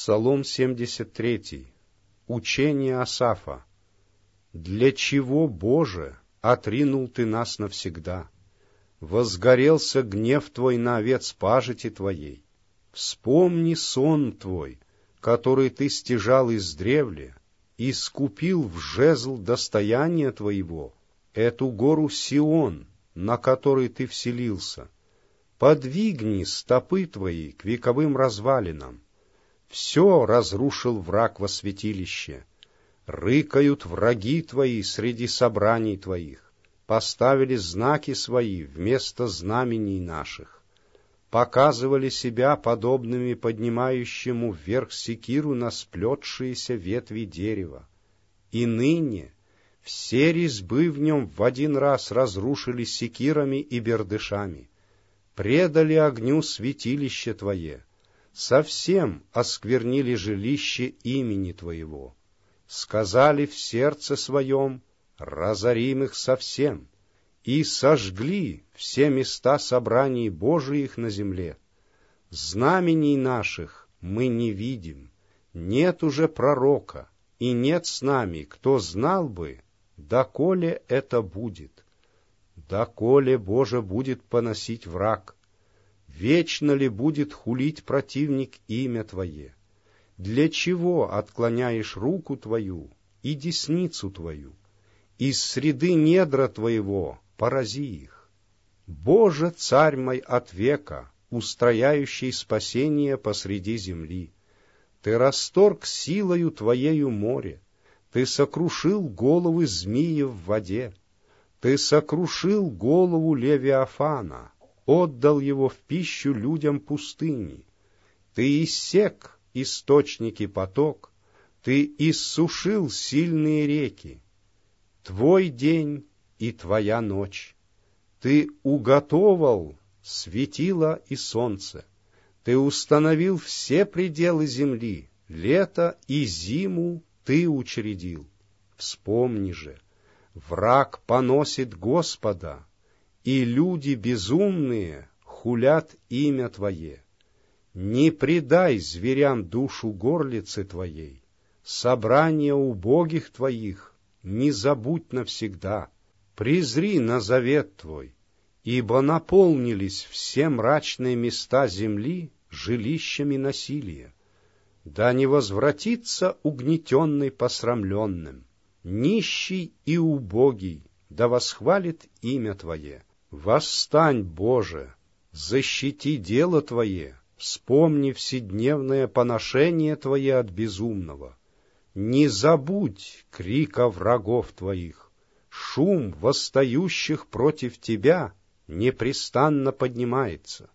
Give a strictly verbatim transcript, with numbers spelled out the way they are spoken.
Псалом семьдесят три. Учение Асафа. «Для чего, Боже, отринул Ты нас навсегда? Возгорелся гнев Твой на овец пажити Твоей. Вспомни сон Твой, который Ты стяжал издревле, и скупил в жезл достояния Твоего, эту гору Сион, на которой Ты вселился. Подвигни стопы Твои к вековым развалинам. Все разрушил враг во святилище. Рыкают враги Твои среди собраний Твоих. Поставили знаки Свои вместо знамений наших. Показывали себя подобными поднимающему вверх секиру на сплетшиеся ветви дерева. И ныне все резьбы в нем в один раз разрушили секирами и бердышами. Предали огню святилище Твое. Совсем осквернили жилище имени Твоего. Сказали в сердце своем: разорим их совсем, и сожгли все места собраний Божиих на земле. Знамений наших мы не видим, нет уже пророка, и нет с нами, кто знал бы, доколе это будет. Доколе, Боже, будет поносить враг? Вечно ли будет хулить противник имя Твое? Для чего отклоняешь руку Твою и десницу Твою? Из среды недра Твоего порази их. Боже, Царь мой от века, устрояющий спасение посреди земли, Ты расторг силою Твоею море, Ты сокрушил головы змея в воде, Ты сокрушил голову Левиафана, отдал его в пищу людям пустыни. Ты иссек источники поток, Ты иссушил сильные реки. Твой день и Твоя ночь. Ты уготовал светило и солнце. Ты установил все пределы земли, лето и зиму Ты учредил. Вспомни же, враг поносит Господа, и люди безумные хулят имя Твое. Не предай зверям душу горлицы Твоей, собрание убогих Твоих не забудь навсегда. Презри на завет Твой, ибо наполнились все мрачные места земли жилищами насилия. Да не возвратится угнетенный посрамленным, нищий и убогий, да восхвалит имя Твое. Восстань, Боже, защити дело Твое, вспомни вседневное поношение Твое от безумного. Не забудь крика врагов Твоих, шум восстающих против Тебя непрестанно поднимается.